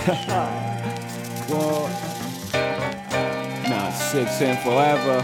Well, nah, 6 and forever.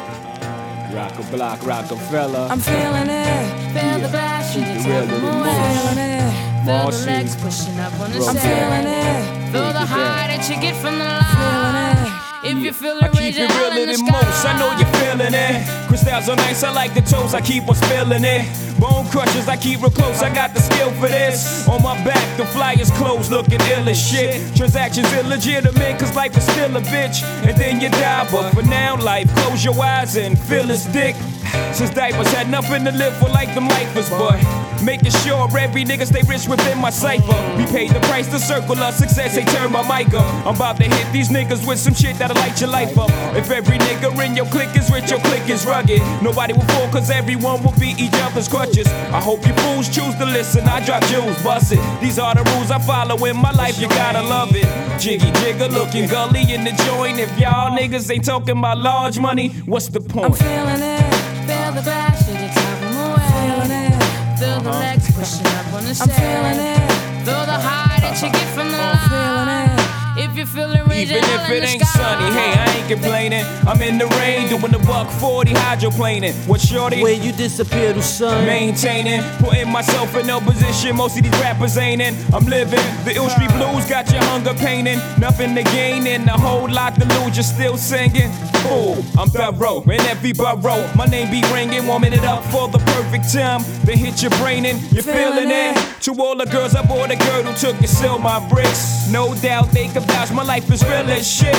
Rock a block, Rockefeller. I'm feeling it. Feel the glass, you just have more. Feeling it. Feel the legs pushing up on the set. I'm feeling it. Feel the high that you get from the line. Feeling it. If you feel it, I keep it realer than most, I know you're feeling it. Crystals are nice, I like the toes, I keep on spilling it. Bone crushers, I keep real close, I got the skill for this. On my back, the flyers closed, looking ill as shit. Transactions illegitimate, cause life is still a bitch. And then you die, but for now, life, close your eyes and feel his dick. Since diapers had nothing to live for like them lifers, but making sure every nigga stay rich within my cipher. We paid the price to circle of success, they turn my mic up. I'm about to hit these niggas with some shit that'll light your life up. If every nigga in your clique is rich, your clique is rugged. Nobody will fall cause everyone will be each other's crutches. I hope you fools choose to listen, I drop jewels, bust it. These are the rules I follow in my life, you gotta love it. Jiggy jigger looking gully in the joint. If y'all niggas ain't talking about large money, what's the point? I'm feeling it. Feel the glass, you just have more. Feeling it. Feel the legs pushing up on the set. I'm feeling it. Feel the high that you get from the line. Feeling it. If you feel it, raise even if it ain't sunny, hey, I ain't complaining. I'm in the rain doing the $140 hydroplaning. What shorty? Where you disappear to, son? Maintaining, putting myself in no position most of these rappers ain't in. I'm living, the Ill Street Blues got your hunger painting. Nothing to gain and a whole lot to lose, you're still singing. Ooh, I'm thorough, in every borough. My name be ringing, warming it up for the perfect time. Then hit your brain and you're feeling it. To all the girls, I bought a girl who took and sell my bricks. No doubt they can vouch, my life is real as shit.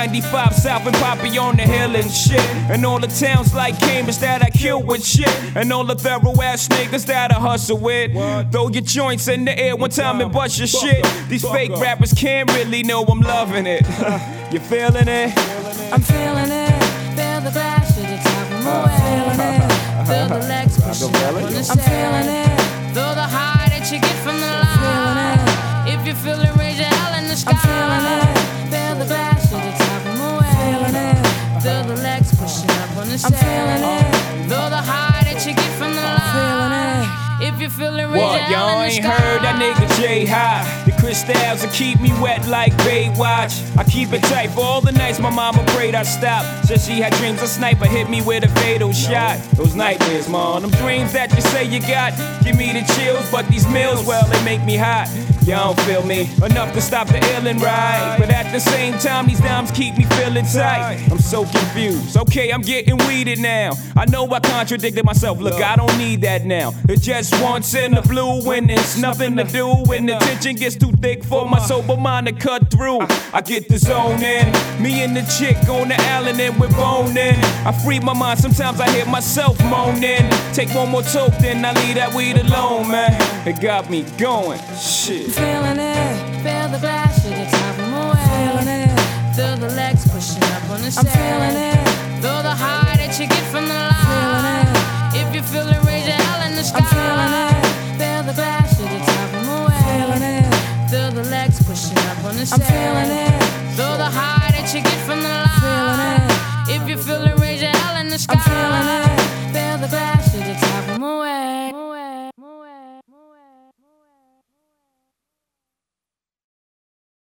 95 South and Poppy on the hill and shit. And all the towns like Cambridge that I kill with shit. And all the thorough ass niggas that I hustle with. Throw your joints in the air one time and bust your shit. These fake rappers can't really know I'm loving it. You feeling it? I'm feeling it. Feel the glass, you just have more. Feeling it. Feel the legs pushing up on the set. I'm feeling it. Feel the high that you get from the line. Feeling it. If you feel it, raise your hell in the sky. I'm feeling it. Feel the glass, you just have more. Feeling it. Feel the legs pushing up on the set. I'm feeling it. Feel the high that you get from the line. Feeling it. If you feel it, raise your hell Y'all in the ain't sky. heard that nigga J high. The crystals will keep me wet like Baywatch. I keep it tight for all the nights my mama prayed I stop. Said she had dreams a sniper hit me with a fatal shot. Those nightmares, man, them dreams that you say you got. Give me the chills, but these meals, well, they make me hot. Y'all don't feel me enough to stop the illin' right. But at the same time, these dimes keep me feeling tight. I'm so confused. Okay, I'm getting weeded now. I know I contradicted myself. Look, I don't need that now. It's just once in the blue when it's nothing to do. When the tension gets too thick for my sober mind to cut through. I get the zone in. Me and the chick on the island and we're boning. I free my mind. Sometimes I hear myself moaning. Take one more toke, then I leave that weed alone, man. It got me going. Shit. Feeling it. Feel the glass, you just have more. Feeling it. Feel the legs pushing up on the set. I'm feeling it. Feel the high that you get from the line. Feeling it. If you feel it, raise your hell in the sky. I'm feeling it. Feel the glass, you just have more. Feeling it. Feel the legs pushing up on the set. I'm feeling it.